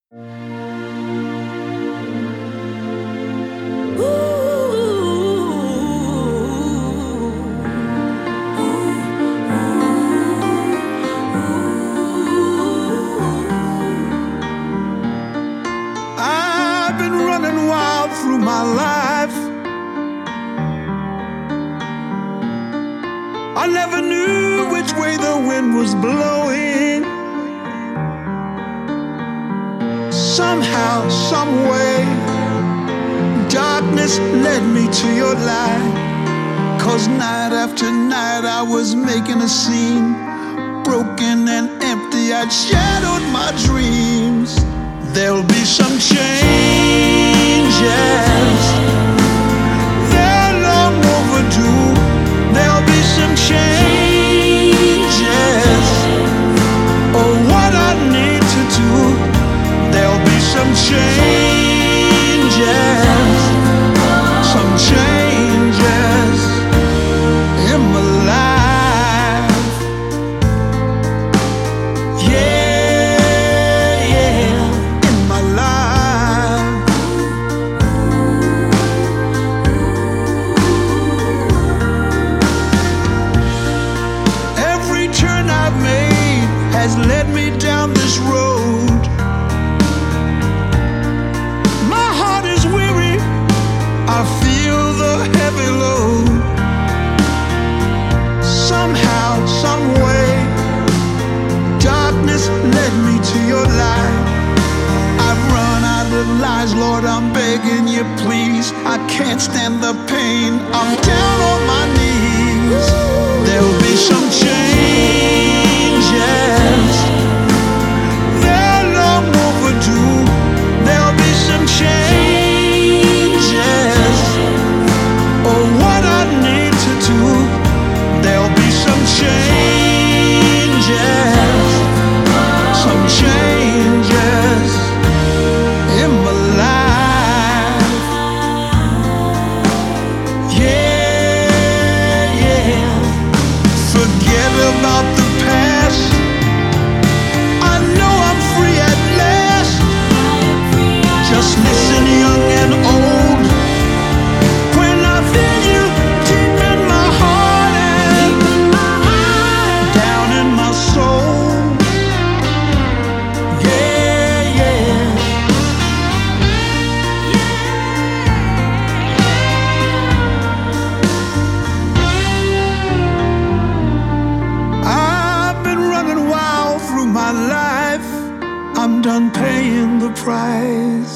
I've been running wild through my life. I never knew which way the wind was blowing. Somehow, some way, darkness led me to your light. 'Cause night after night I was making a scene. Broken and empty, I'd shadowed my dreams. There'll be some changes, they're long overdue. There'll be some changes, oh, what I need to do. There'll be some changes, some changes in my life. Yeah, in my life. Every turn I've made has led me down this road. My heart is weary, I feel the heavy load. Somehow, some way, darkness led me to your light. I've run out of lies, Lord, I'm begging you, please. I can't stand the pain, I'm down on my knees. There'll be some changes, they're long overdue. There'll be some changes, oh, what I need to do. There'll be some changes, some changes in my life. Yeah, forget about the past. I know I'm free at last. Just listen, young and old, when I feel you deep in my heart and down in my soul. Yeah. I've been running wild through my life. I'm done paying the price.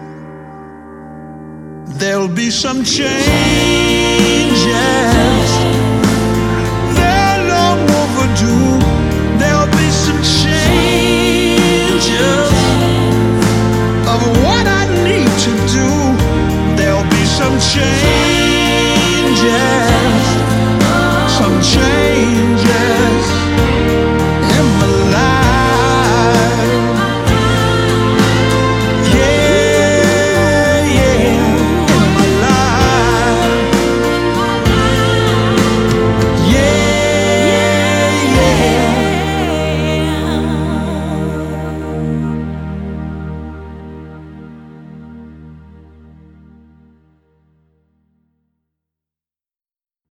There'll be some changes, they're long overdue.